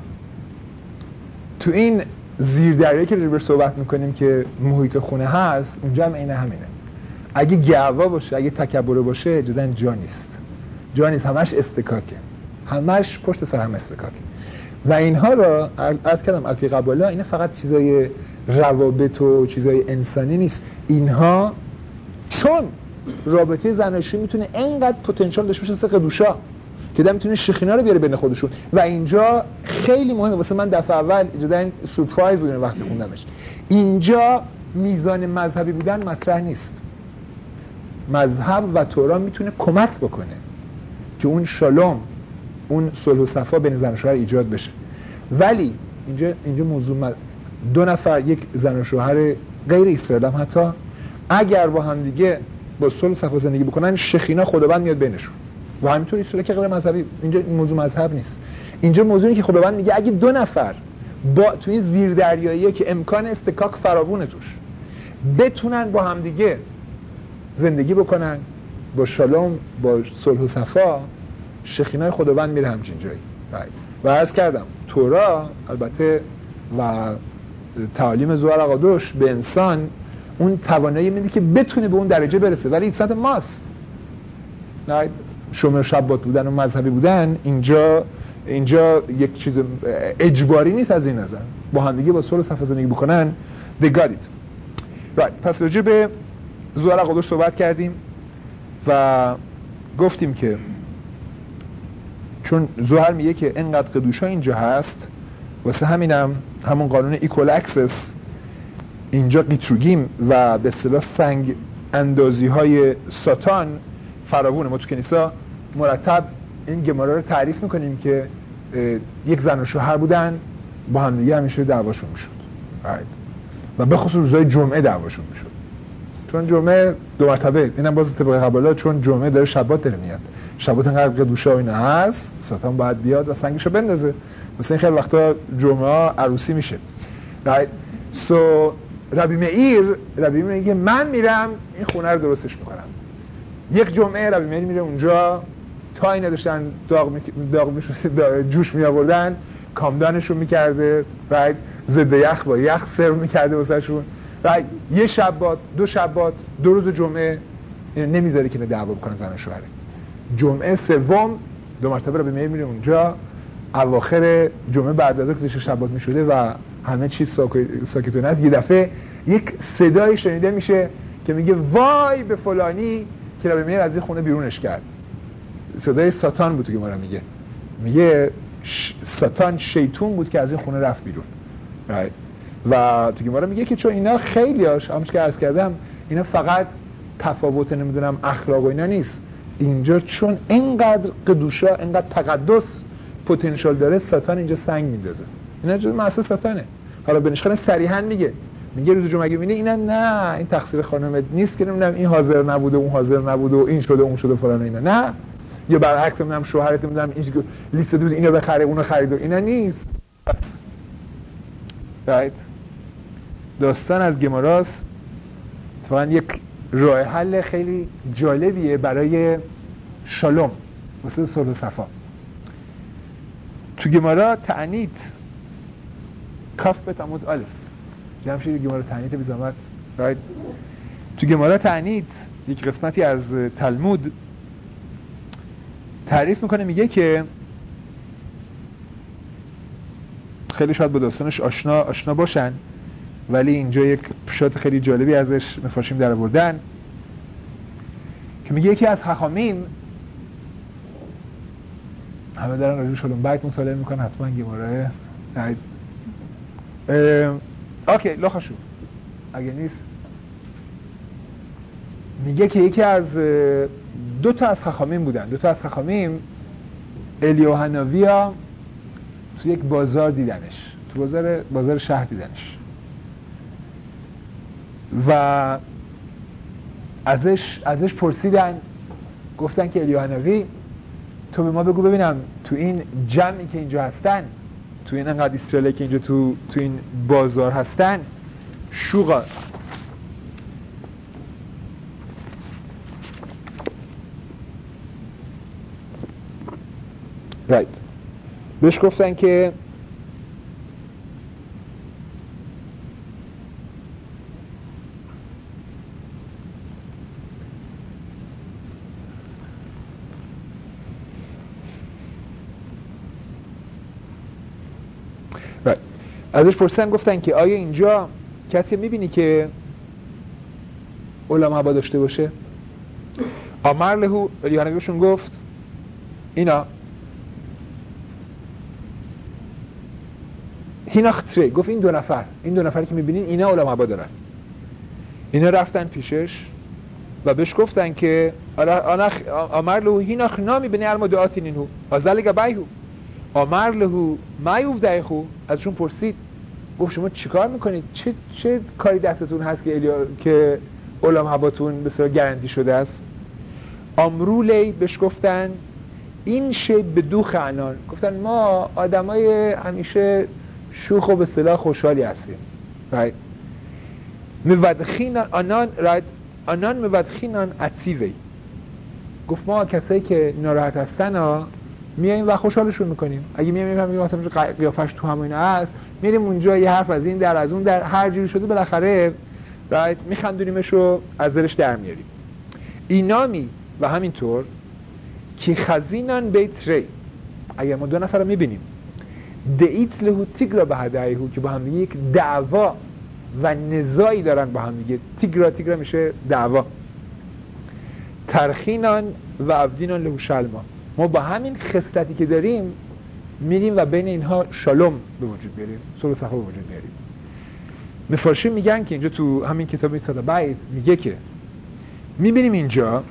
تو این زیردریایی که رو صحبت میکنیم که محیط خونه هست، اونجا هم عین همینه. اگه گوا باشه، اگه تکبر باشه، جدا جا نیست جا نیست همش استکاکه، همش پشت سر هم استکاکه. و اینها را عرض کردم الفی قبالا، این فقط چیزای روابط و چیزای انسانی نیست، اینها چون رابطه زناشویی میتونه اینقدر پتانسیل داشته باشه مثل قدوشا که دم میتونه شخینا رو بیاره بین خودشون. و اینجا خیلی مهمه واسه من، دفعه اول اینجا این سورپرایز بود وقتی خوندمش. اینجا میزان مذهبی بودن مطرح نیست، مذهب و تورا میتونه کمک بکنه که اون شالوم، اون صلح و صفا بین زن و شوهر ایجاد بشه. ولی اینجا اینجا موضوع دو نفر، یک زن و شوهر غیر اسرائیل هم حتی اگر با هم دیگه با صلح و صفا زندگی بکنن، شخینا خداوند میاد بینشون. و همینطور اسرائیل که غیر مذهبی، اینجا این موضوع مذهب نیست. اینجا موضوعی که خداوند میگه اگه دو نفر با توی زیردریاییه که امکان استکاک فراوونه توش، بتونن با هم دیگه زندگی بکنن با شالوم، با صلح و صفا، شخینای خداوند میره همچین جایی. و عرض کردم تورا البته و تعالیم زوار اقادوش به انسان اون توانایی میده که بتونه به اون درجه برسه، ولی این سمت ماست. شومر شبات بودن و مذهبی بودن اینجا اینجا یک چیز اجباری نیست. از این نظر با هم دیگه با صلح و صفا زندگی بکنن they got it. right. پس راجع به زوار اقادوش صحبت کردیم و گفتیم که چون زوهر میگه که اینقدر قدوشا اینجا هست، واسه همینم همون قانون ایکول اکسس اینجا قیتروگیم و به اصطلاح سنگ اندازی های ساتان فراوونه. ما تو کنیسا مرتب این گمارا رو تعریف میکنیم که یک زن و شوهر بودن، با هم دیگه همیشه دعواشون میشد و به خصوص روزهای جمعه دعواشون میشد، چون جمعه دو مرتبه، اینم باز طبق قبالا، چون جمعه داره شبات داره میاد، شبات انقدر قدوشا و اینا هست، ساتان باید بیاد و سنگشو بندازه. مثلا خیلی وقتا جمعه ها عروسی میشه. سو ربی مئیر ربی مئیر میگه من میرم این خونه رو درستش میکنم. یک جمعه ربی مئیر میره اونجا، تا اینا داشتن داغ می داغ میشد جوش می آوردن، کامدانشون میکرده، بعد ضد یخ با یخ سرو میکرده واسهشون، و یه شبات، دو شبات، دو روز جمعه نمیذاره که دعوا بکنه زن و شوهره. جمعه سوم دو مرتبه رو به میل میره اونجا، اواخر جمعه بعد از اینکه شبات میشده و همه چیز ساکتونه است، یه دفعه یک صدای شنیده میشه که میگه وای به فلانی که رب میل از این خونه بیرونش کرد. صدای ساتان بود که ما رو میگه میگه ش... ساتان شیطون بود که از این خونه رفت بیرون. و تو گمارا میگه که چون اینا خیلیاش همونش که عرض کردم اینا فقط تفاوت نمیدونم اخلاق و اینا نیست، اینجا چون اینقدر قدوشا اینقدر تقدس پتانسیل داره ساتان اینجا سنگ میندازه. اینا جز معصیت ساتانه. حالا بنشخن صریحا میگه میگه روز جمعه میبینی اینا نه این تقصیر خانم نیست که نمیدونم این حاضر نبوده اون حاضر نبوده و این شده اون شده فلان اینا، نه یا برعکس نمیدونم شوهرت نمیدونم این لیست بود اینو بخره اونو خرید و اینا نیست. right. داستان از گماراست اتفاقا یک راه حل خیلی جالبیه برای شالوم واسه صلح و صفا. تو گمارا تعنیت کاف به تمود الف جمشید گمارا تعنیت بیزامت right. تو گمارا تعنیت یک قسمتی از تلمود تعریف میکنه، میگه که خیلی شاید با داستانش آشنا آشنا باشن ولی اینجا یک پشات خیلی جالبی ازش مفاشیم در آوردن که میگه یکی از حخامیم همه دارن راجع به شلوم بیت مطالعه میکنن حتما گماراه اوکی لاخشو اگه نیست میگه که یکی از دو تا از حخامیم بودن دو تا از حخامیم الیوهناویا تو یک بازار دیدنش، تو بازار بازار شهر دیدنش و ازش ازش پرسیدن، گفتن که الیوهناوی تو به ما بگو ببینم تو این جمعی که اینجا هستن، تو این انقدر اسرائیلی که اینجا تو تو این بازار هستن شوقا رایت right. بهش گفتن که right. ازش پرسیدن گفتن که آیا اینجا کسی میبینی که علما با داشته باشه؟ آمر لهو الیوهناوی بهشون گفت اینا هیناختره، گفت این دو نفر این دو نفری که میبینین اینا علما با دارن. اینا رفتن پیشش و بهش گفتن که آمر لهو هیناخ نامی بنی ارمدعاتین اینو ازلگ بیهو آمر لهو مایوف دایخو. ازشون پرسید گفت شما چیکار میکنید؟ چه چه کاری دستتون هست که الیا... که علما باتون به صورت گارانتی شده است؟ امرولی بهش گفتن این شی به دو خعنان، گفتن ما آدمای همیشه شوخ و به اصطلاح خوشحالی هستیم. right. مودخینان آنان right. آنان مودخینان عتیوی، گفت ما کسایی که ناراحت هستن ها میاییم و خوشحالشون میکنیم. اگه میاییم میفهمیم مثلا قیافش تو همین است، میریم اونجا یه حرف از این در از اون در هر جوری شده بالاخره right. میخندونیمش و از دلش در میاریم. اینامی و همینطور که خزینان بیت ری، اگر ما دو نفر رو میبینیم دعیت لهو تیگرا به هدایهو که با هم دیگه یک دعوا و نزاعی دارن با هم دیگه، تیگرا تیگرا میشه دعوا، ترخینان و عبدینان لهو شلما، ما با همین خصلتی که داریم میریم و بین اینها شالوم به وجود بیاریم، صلح و صفا به وجود بیاریم. مفارشین میگن که اینجا تو همین کتاب صلح بیت میگه که میبینیم اینجا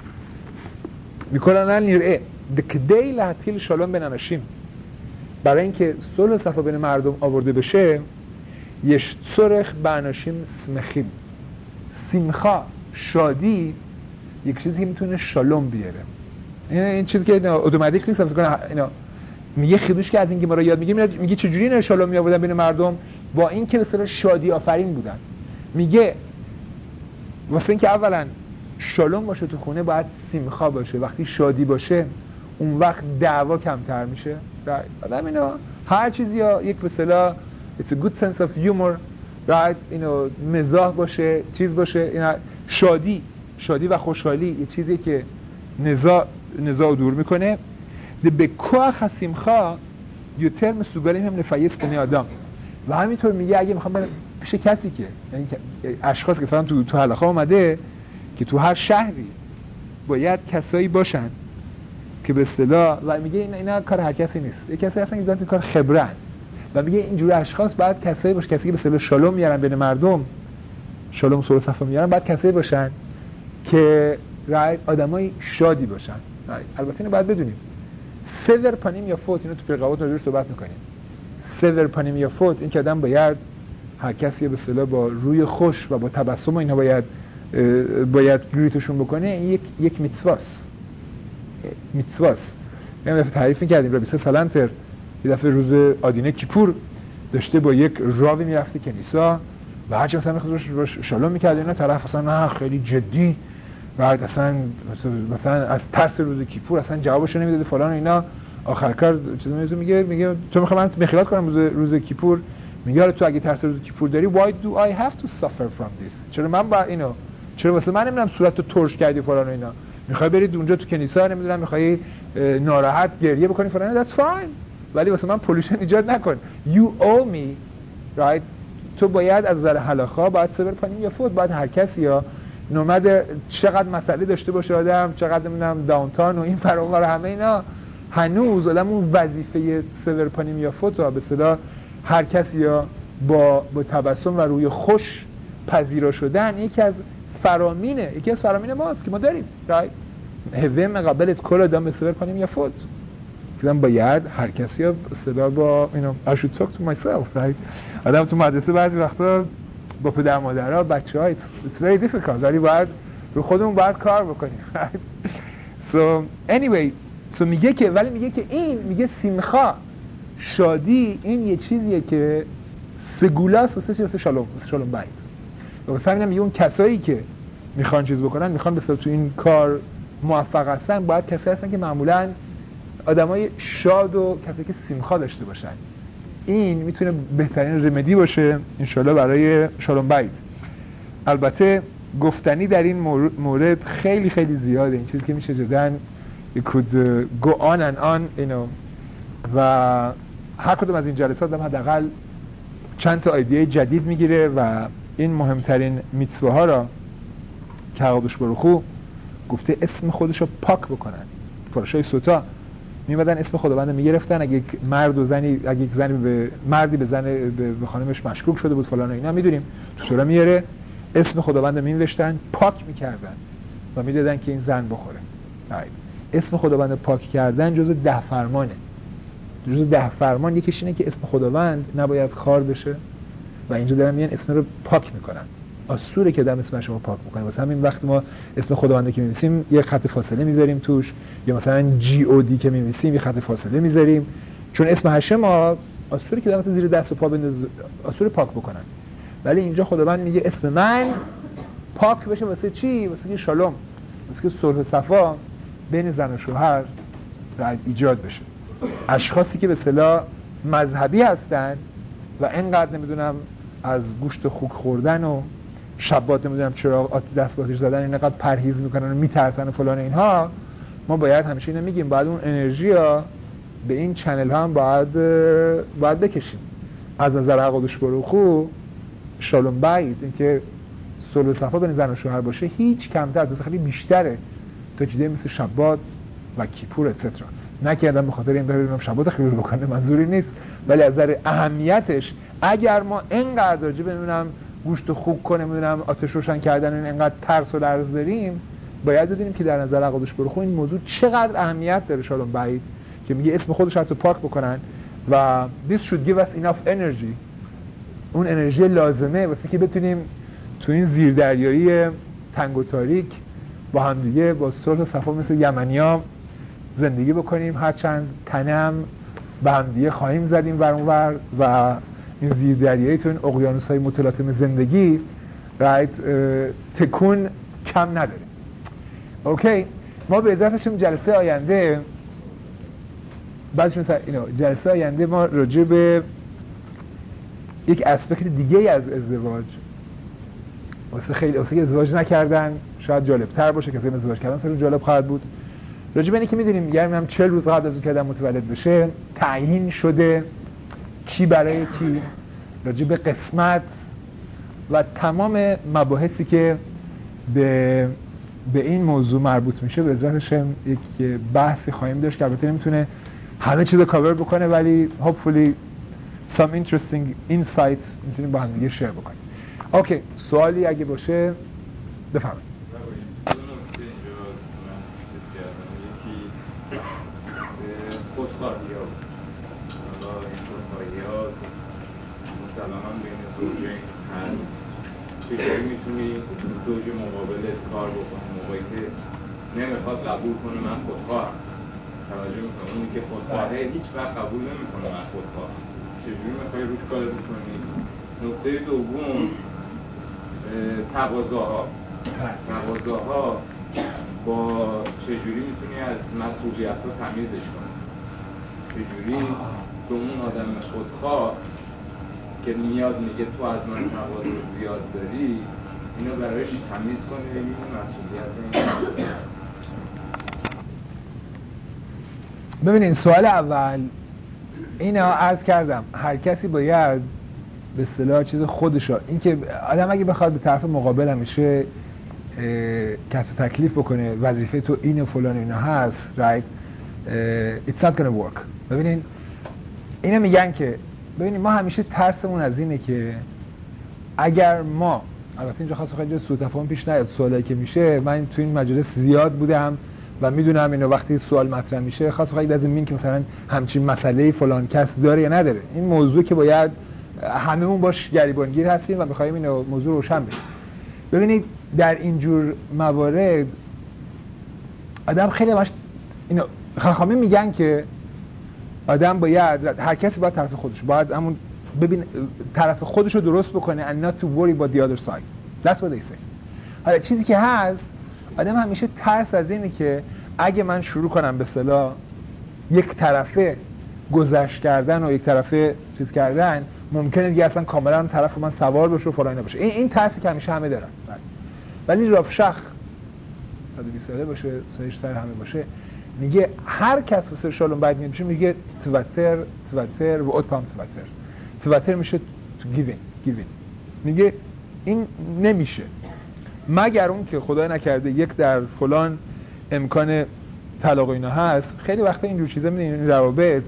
میکنن نیره دکدی لحتیل شالوم بین اناشیم، برای اینکه صلح و صفا بین مردم آورده بشه یش صرخ بناشیم سمخیم، سیمخا شادی یک چیزی که میتونه شالوم بیاره. این چیزی که اتوماتیک نیست، فکر کنم اینا میگه خیدوش که از اینکه ما رو یاد میگیم میگه چجوری اینا شالوم می آوردن بین مردم، با این که مثلا شادی آفرین بودن. میگه واسه اینکه اولا شالوم باشه تو خونه باید سیمخا باشه، وقتی شادی باشه اون وقت دعوا کمتر میشه. آدم اینا هر چیزی ها یک به اصطلاح it's a good sense of humor راحت اینو مزاح باشه، چیز باشه، اینا شادی شادی و خوشحالی یه چیزی که نزاع نزاع دور میکنه. به کوه خسیمخا یوتر مسوگالیم هم نفایس بنی آدم. و همینطور میگه اگه میخوام برم پیش کسی که یعنی اشخاص که مثلا تو تو حلقه اومده که تو هر شهری باید کسایی باشن که به اصطلاح و میگه اینا, اینا کار هر کسی نیست، یه کسی هستن که دارن تو کار خبرن و میگه اینجوری اشخاص باید کسایی باشه، کسی که به اصطلاح شالوم میارن بین مردم، شالوم صلح و صفا میارن، باید کسایی باشن که رایت آدمای شادی باشن. البته اینو باید بدونیم سور پانیم یا فوت، اینو تو پیغاوات راجعش صحبت میکنیم. سور پانیم یا فوت این که آدم باید هر کسی به اصطلاح با روی خوش و با تبسم و اینها باید باید گریتشون بکنه، این یک یک میتسواست. میتسواست. ما دفعه تعریف می‌کردیم رابیسه سالنتر یه دفعه روز آدینه کیپور داشته با یک راوی میرفته کنیسا و هرچی مثلا خودش روش شالوم می‌کرد، اینا طرف اصلا نه خیلی جدی بعد اصلا مثلا از ترس روز کیپور اصلا جوابشو نمیداده فلان و اینا. آخر کار چیزی میگه میگه تو میخوام من مخیلات کنم روز روز کیپور، میگه تو اگه ترس روز کیپور داری why do I have to suffer from this، چرا من با اینو چرا واسه من نمیدونم صورتو ترش کردی فلان و اینا، میخوای برید اونجا تو کنیسا نمیدونم میخوای ناراحت گریه بکنی فلان، that's fine، ولی واسه من پولوشن ایجاد نکن. you owe me right. تو باید از نظر هلاخا باید صبر پانیم یا فوت، باید هر کسی یا نومد چقدر مسئله داشته باشه آدم، چقدر نمیدونم داونتاون و این فرامار همه اینا، هنوز آدم اون وظیفه صبر پانیم یا فوت رو به اصطلاح هر کسی یا با با تبسم و روی خوش پذیرا شدن یکی از فرامینه یکی از فرامین ماست که ما داریم رایت. هوه مقابلت کل آدم به صبر پانیم یا فوت که باید هر کسی یا اصطلاح با اینو I should talk to myself right. آدم تو مدرسه بعضی وقتا با پدر مادرها بچه‌ها it's very difficult ولی باید رو خودمون باید کار بکنیم right. so anyway so میگه که ولی میگه که این میگه سیمخا شادی این یه چیزیه که سگولاس واسه چی واسه شالوم واسه شالوم باید. و واسه همین میگه اون کسایی که میخوان چیز بکنن میخوان به اصطلاح تو این کار موفق هستن باید کسایی هستن که معمولاً آدمای شاد و کسایی که سیمخا داشته باشن. این میتونه بهترین رمدی باشه انشالله برای شالوم باید. البته گفتنی در این مورد خیلی خیلی زیاده، این چیزی که میشه جداً you could go on and on you know. و هر کدوم از این جلسات هم حداقل چند تا ایده جدید میگیره و این مهمترین میتسوه ها را که حقابش بروخو گفته اسم خودش رو پاک بکنن. پاراشای سوتا میمدن اسم خداوند میگرفتن، اگه مرد و زنی اگه یک زنی به مردی به زن به خانمش مشکوک شده بود فلان و اینا میدونیم تو سوره میاره اسم خداوند مینوشتن پاک میکردن و میدادن که این زن بخوره. right. اسم خداوند پاک کردن جزو ده فرمانه. جزو ده فرمان یکیش اینه که اسم خداوند نباید خار بشه و اینجا دارن میان اسم رو پاک میکنن. آسوره که دم اسمش رو پاک بکنه. واسه همین وقت ما اسم خداوند که می‌نویسیم یه خط فاصله میذاریم توش، یا مثلا جی او دی که می‌نویسیم یه خط فاصله میذاریم، چون اسم هشم ما آسوره که دمت زیر دست و پا بنداز آسوره پاک بکنن. ولی اینجا خداوند میگه اسم من پاک بشه واسه چی؟ واسه که شالوم، واسه که صلح و صفا بین زن و شوهر رد ایجاد بشه. اشخاصی که به اصطلاح مذهبی هستن و اینقدر نمیدونم از گوشت خوک خوردن و شبات نمیدونم چرا دست باتش زدن اینقدر پرهیز میکنن و میترسن و فلان اینها، ما باید همیشه اینو میگیم باید اون انرژی ها به این چنل هم باید باید بکشیم. از نظر عقادش بروخو شالوم باید اینکه صلح و صفا بین زن و شوهر باشه هیچ کمتر از خیلی بیشتره تا چیزی مثل شبات و کیپور اتسترا. نکردم به خاطر این ببینم شبات خیلی بکنه، منظوری نیست، ولی از نظر اهمیتش اگر ما اینقدر راجع ببینم گوشت خوب کنه میدونم آتش روشن کردن این اینقدر ترس و لرز داریم، باید بدونیم که در نظر عقادش بروخو این موضوع چقدر اهمیت داره. شالوم باید که میگه اسم خودش رو پاک بکنن و this should give us enough energy، اون انرژی لازمه واسه که بتونیم تو این زیردریایی تنگ و تاریک با هم دیگه با صلح و صفا مثل یمنی‌ها زندگی بکنیم. هرچند تنم به هم دیگه خواهیم زدیم ور اون ور و این زیردریایی تو این اقیانوس‌های متلاطم زندگی رایت تکون کم نداره. اوکی، ما به اضافهشون جلسه آینده بعدش مثلا اینو جلسه آینده ما راجع به یک اسپکت دیگه ای از ازدواج واسه خیلی واسه ازدواج نکردن شاید جالب تر باشه، کسی ازدواج کردن خیلی جالب خواهد بود. راجع به اینکه که میدونیم میگم هم چهل روز قبل از اینکه آدم متولد بشه تعیین شده کی برای کی، راجع به قسمت و تمام مباحثی که به به این موضوع مربوط میشه به عزت هم یک بحثی خواهیم داشت که البته نمیتونه همه چیز رو کاور بکنه ولی hopefully some interesting insights میتونیم با هم دیگه شیر بکنیم. اوکی، سوالی اگه باشه بفرمایید. خودخواهی ها این خودخواهی ها مسلما بین زوجین هست، چجوری میتونی زوج مقابلت کار بکنی موقعی که نمیخواد قبول کنه من خودخواهم، توجه میکنه اونی که خودخواهه هیچ وقت قبول نمیکنه من خودخواهم، چجوری میخوای روش کار بکنی؟ نکته دوم تقاضاها تقاضاها با چجوری میتونی از مسئولیت رو تمیزش کنی؟ چجوری به اون آدم خودخواه که میاد میگه تو از من تقاضا زیاد داری اینو برایش تمیز کنی و این مسئولیت این. ببینید سوال اول اینا عرض کردم هر کسی باید به اصطلاح چیز خودشا، این که آدم اگه بخواد به طرف مقابل همیشه کسی تکلیف بکنه وظیفه تو این و فلان اینا هست right it's not gonna work. ببینین اینا میگن که ببینید ما همیشه ترسمون از اینه که اگر ما البته اینجا خاصه خیلی سوء تفاهم پیش نیاد سوالایی که میشه من تو این مجلس زیاد بودم و میدونم اینو وقتی سوال مطرح میشه خاصه خیلی از این که مثلا همچین مسئله فلان کس داره یا نداره، این موضوع که باید هممون باش گریبانگیر هستیم و می‌خوایم اینو موضوع روشن بشه. ببینید در اینجور موارد آدم خیلی باش اینو خاخامی میگن که آدم باید هر کسی باید طرف خودش باید همون ببین طرف خودش رو درست بکنه and not to worry about the other side. That's what they say. حالا چیزی که هست آدم همیشه ترس از اینه که اگه من شروع کنم به اصطلاح یک طرفه گذشت کردن و یک طرفه چیز کردن ممکنه دیگه اصلا کاملا طرف من سوار بشه و فلان نباشه. این این ترسی که همیشه همه دارن. ولی رافشخ صد و بیست ساله باشه سایش سر همه باشه میگه هر کس واسه شالون بعد میشه میگه توتر توتر و اوت پام توتر توتر میشه تو گیوین گیوین میگه این نمیشه مگر اون که خدای نکرده یک در فلان امکان طلاق اینا هست. خیلی وقتا اینجور چیزا میدونید این روابط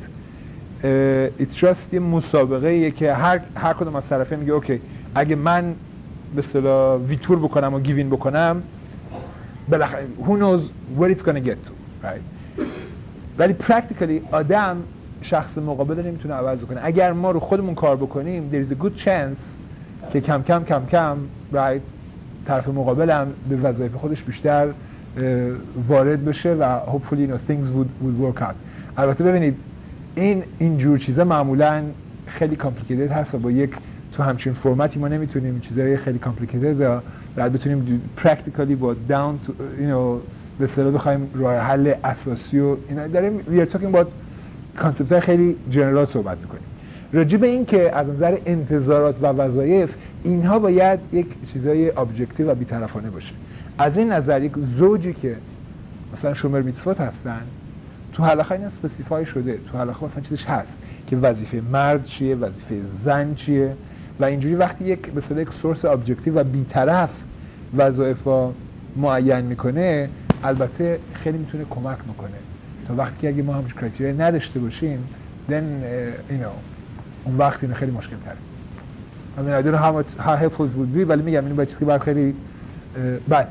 it's just یه مسابقه ایه که هر هر کدوم از طرفین میگه اوکی اگه من به اصطلاح ویتور بکنم و گیوین بکنم بالاخره who knows where it's gonna get to right. ولی practically آدم شخص مقابل نمیتونه عوض کنه. اگر ما رو خودمون کار بکنیم there is a good chance که کم کم کم کم right طرف مقابلم به وظایف خودش بیشتر وارد بشه و hopefully you know things would would work out. البته ببینید این اینجور چیزا معمولاً خیلی کامپلیکیتد هست و با یک تو همچین فرمتی ما نمیتونیم چیزای خیلی کامپلیکیتد و بعد بتونیم practically با down to you know به اصطلاح بخوایم راه حل اساسی و اینا داریم we are talking about کانسپت‌های خیلی جنرال صحبت می‌کنیم. راجع به این که از نظر انتظارات و وظایف اینها باید یک چیزای ابجکتیو و بی‌طرفانه باشه. از این نظر یک زوجی که مثلا شومر میتسوت هستن تو حلقه این اسپسیفای شده تو حلقه مثلا چیزش هست که وظیفه مرد چیه وظیفه زن چیه و اینجوری وقتی یک به اصطلاح یک سورس ابجکتیو و بی‌طرف وظایفا معین میکنه البته خیلی میتونه کمک میکنه تا وقتی اگه ما همش کرایتریا نداشته باشیم then uh, you know اون وقت اینو خیلی مشکل تره. I mean I don't know how much how helpful it would be ولی میگم اینو باید چیزی که باید خیلی بعد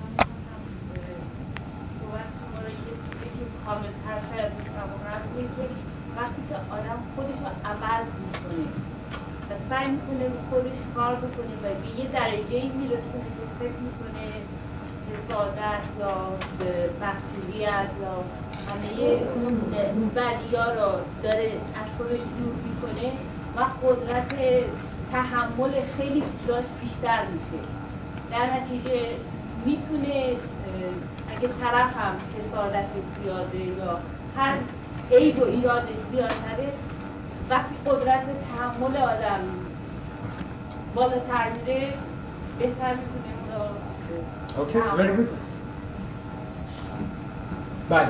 وقتی که آدم خودش رو عوض میکنه و سعی میکنه خودش کار بکنه و به یه درجه‌ای میرسونه که فکر میکنه حسادت یا مسئولیت یا همه اون بدی‌ها رو داره از خودش دور میکنه و قدرت تحمل خیلی چیزاش بیشتر میشه. در نتیجه میتونه اگه طرف هم حسادت زیاده یا هر عیب و ایراد زیادتره وقتی قدرت تحمل آدم بالاتر میره بهتر میتونه اوکی very good بله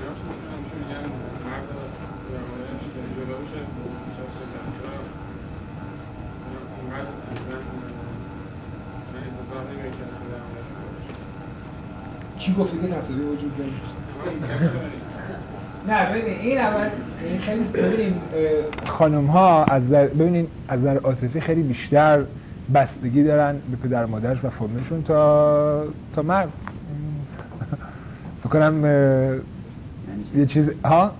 کی گفته که تصادفی وجود داره؟ نه ببینید این اول این خیلی ببینید خانم ها از نظر ببینید از نظر عاطفی خیلی بیشتر بستگی دارن به پدر مادرش و فامیلشون تا تا مرد. فکر کنم یه چیز ها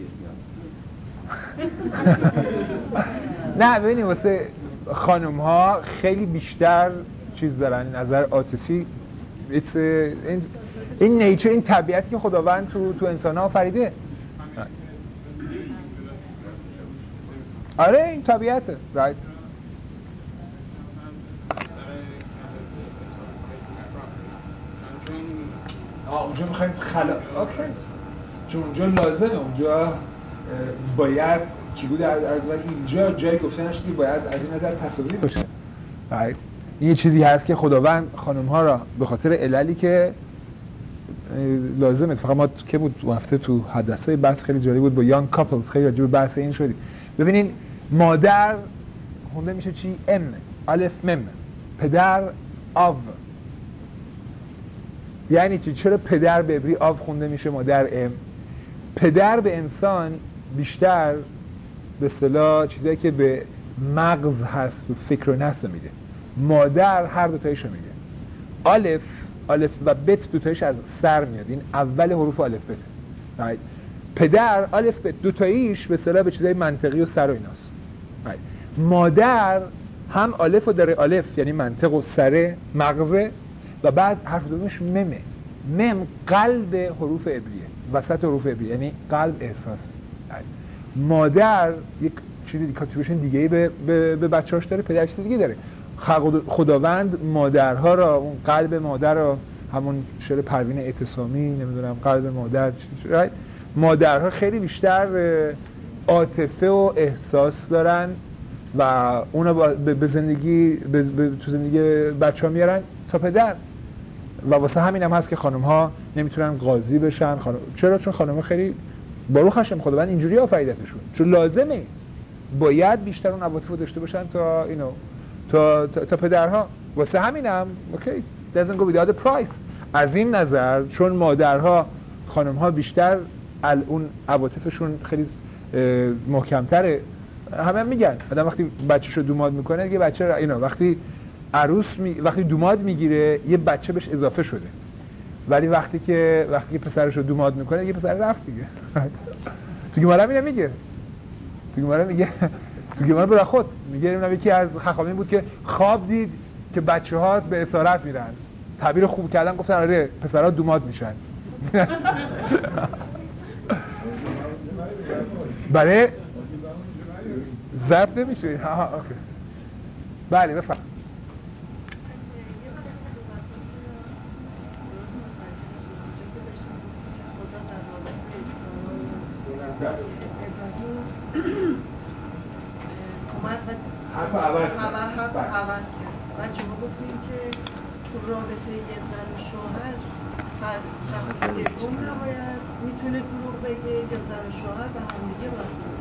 نه ببینید واسه خانم ها خیلی بیشتر چیز دارن از نظر عاطفی. این این نیچر این طبیعتی که خداوند تو تو انسان‌ها آفریده. آره این طبیعته right آه اونجا میخوایم خلا اوکی چون اونجا لازمه اونجا باید چی بود از اینجا جای گفتنش که باید از این نظر تصاویری باشه right این یه چیزی هست که خداوند خانم ها را به خاطر عللی که لازمه. فقط ما که بود اون هفته تو حدثای بحث خیلی جالب بود با یانگ کاپلز خیلی راجع به بحث این شدیم. ببینین مادر خونده میشه چی؟ ام الف مم پدر آو یعنی چی؟ چرا پدر به عبری آو خونده میشه مادر ام؟ پدر به انسان بیشتر به اصطلاح چیزایی که به مغز هست و فکر و نفس میده. مادر هر دو تایشو میده. الف الف و بت دو تایش از سر میاد. این اول حروف الف بت. right. پدر الف بت دو تاییش به اصطلاح به چیزای منطقی و سر و ایناست. right. مادر هم الف و داره الف یعنی منطق و سر مغزه و بعد حرف دومش ممه. مم قلب حروف عبریه. وسط حروف عبریه یعنی قلب احساسه. right. مادر یک چیزی کانتریبیوشن دیگه‌ای به به, به بچه‌هاش داره، پدر چیز دیگه داره. خداوند مادرها را اون قلب مادر را همون شعر پروین اعتصامی نمیدونم قلب مادر right? مادرها خیلی بیشتر عاطفه و احساس دارن و اونو به زندگی به تو زندگی بچه‌ها میارن تا پدر و واسه همین هم هست که خانم ها نمیتونن قاضی بشن. خانم... چرا؟ چون خانم ها خیلی باروخ هاشم خداوند اینجوری آفریدتشون چون لازمه باید بیشتر اون عواطف رو داشته باشن تا اینو تا, تا, تا پدرها. واسه همینم اوکی doesn't go without a price. از این نظر چون مادرها خانمها بیشتر ال اون عواطفشون خیلی محکم‌تره. همه هم میگن آدم وقتی بچه‌شو دوماد میکنه دیگه بچه اینا وقتی عروس می... وقتی دوماد میگیره یه بچه بهش اضافه شده ولی وقتی که وقتی که پسرشو دوماد میکنه دیگه پسر رفت دیگه. تو گمارا اینو میگه تو گمارا میگه تو گمارا برای خود میگه اینم یکی از خخامین بود که خواب دید که بچه‌ها به اسارت میرن. تعبیر خوب کردن گفتن آره پسرها دوماد میشن. برای ضبط نمیشه. ها اوکی بله بفرم. حرف اول حرف اول بعد شما گفتیم که تو رابطه یه زن و شوهر هر شخص سوم نباید میتونه دروغ بگه یا زن و شوهر به هم دیگه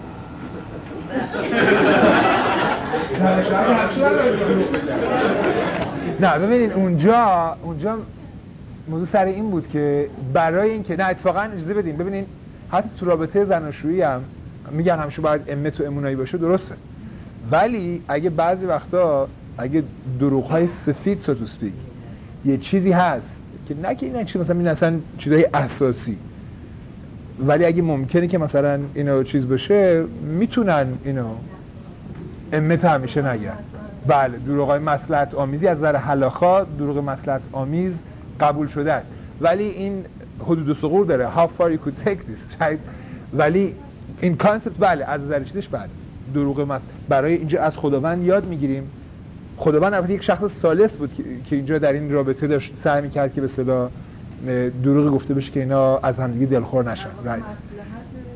باید نه ببینید اونجا اونجا موضوع سر این بود که برای این که نه اتفاقا اجازه بدین ببینین حتی تو رابطه زناشویی هم میگن همیشه باید امه تو امونایی باشه درسته ولی اگه بعضی وقتا اگه دروغ‌های سفید سو تو اسپیک یه چیزی هست که نه که این چیز مثلا این اصلا چیزای اساسی ولی اگه ممکنه که مثلا اینو چیز باشه میتونن اینو امه تو همیشه نگن. بله دروغ‌های مصلحت آمیزی از نظر هلاخا دروغ مصلحت آمیز قبول شده است ولی این حدود و ثغور داره how far you could take this right? ولی این کانسپت بله از نظر چیزش بله دروغ مصلحت برای اینجا از خداوند یاد میگیریم. خداوند البته یک شخص ثالث بود که اینجا در این رابطه داشت سعی میکرد که به اصطلاح دروغ گفته بشه که اینا از همدیگه دلخور نشن. right.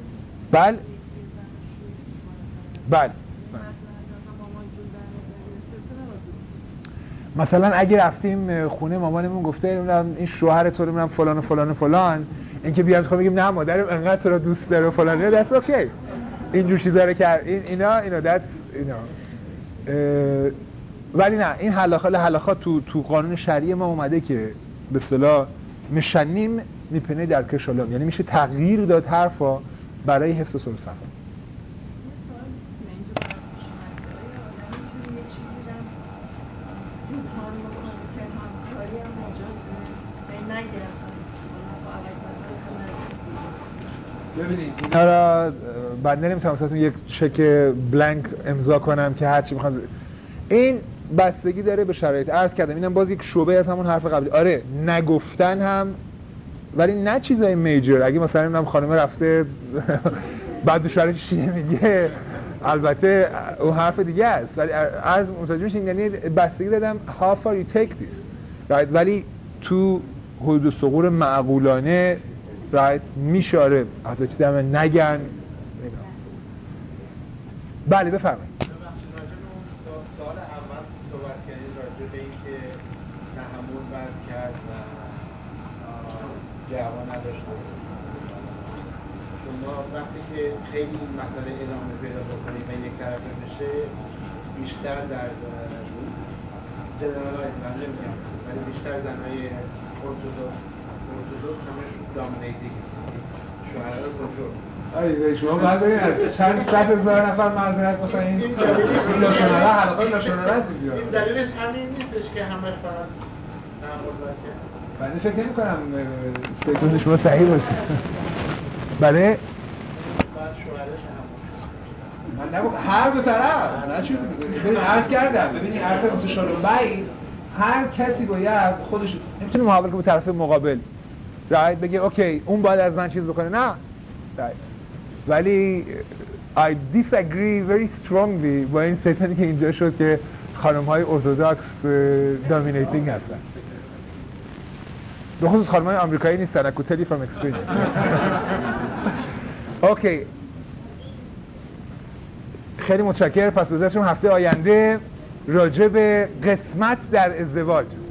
بله بله مثلا اگه رفتیم خونه مامانمون گفته این شوهر تو رو فلان و فلان و فلان، اینکه بیام خب بگیم نه مادرم انقدر تو رو دوست داره و فلان، that's okay. اینجور چیزا رو کرد این اینا اینا that's اینا ولی نه این حلاخال حلاخا تو تو قانون شرعی ما اومده که به اصطلاح مشنیم میپنه در کشالام، یعنی میشه تغییر داد حرفا برای حفظ صلح صفا. ببینید اینا را بعد نمیتونم مثلا یک چک بلانک امضا کنم که هر چی میخوام. این بستگی داره به شرایط. عرض کردم اینم باز یک شعبه از همون حرف قبلی. آره نگفتن هم، ولی نه چیزای میجر. اگه مثلا اینم خانم رفته بعد شرایط شیعه میگه البته اون حرف دیگه است، ولی عرض متوجه میشین یعنی بستگی دادم how far you take this right. ولی تو حدود ثغور معقولانه right میشاره حتی چیزی هم نگن. بله بفرمایید. سال اول صحبت کردید راجع به این که تحمل برد کرد و جواب نداشته. شما وقتی که خیلی این مسئله ادامه پیدا بکنید و یک طرفه بشه بیشتر در جنرالایز من نمیگم ولی بیشتر زنهای ارتودکس ارتودکس همش دامینیتینگ شوهرها رو کنترل. آره شما باید برید از چند صد هزار نفر معذرت بخواین این لاشناله حلقه لاشناله است اینجا. این دلیلش همین نیستش که همش فقط تحمل باشه. من فکر نمی‌کنم فکر شما صحیح باشه. بله بعد شوهرش هم من نگم هر دو طرف نه چیزی ببین عرض کردم ببینید عرض مثل شالومبای هر کسی باید خودش نمیتونه محاوره کنه به طرف مقابل راحت بگه اوکی اون باید از من چیز بکنه نه right. ولی I disagree very strongly با این ستانی که اینجا شد که خانم‌های ارتودکس dominating هستن. به خصوص خانم‌های آمریکایی نیستن. I could tell you from experience. اوکی خیلی متشکرم. پس بذاریم هفته آینده راجع به قسمت در ازدواج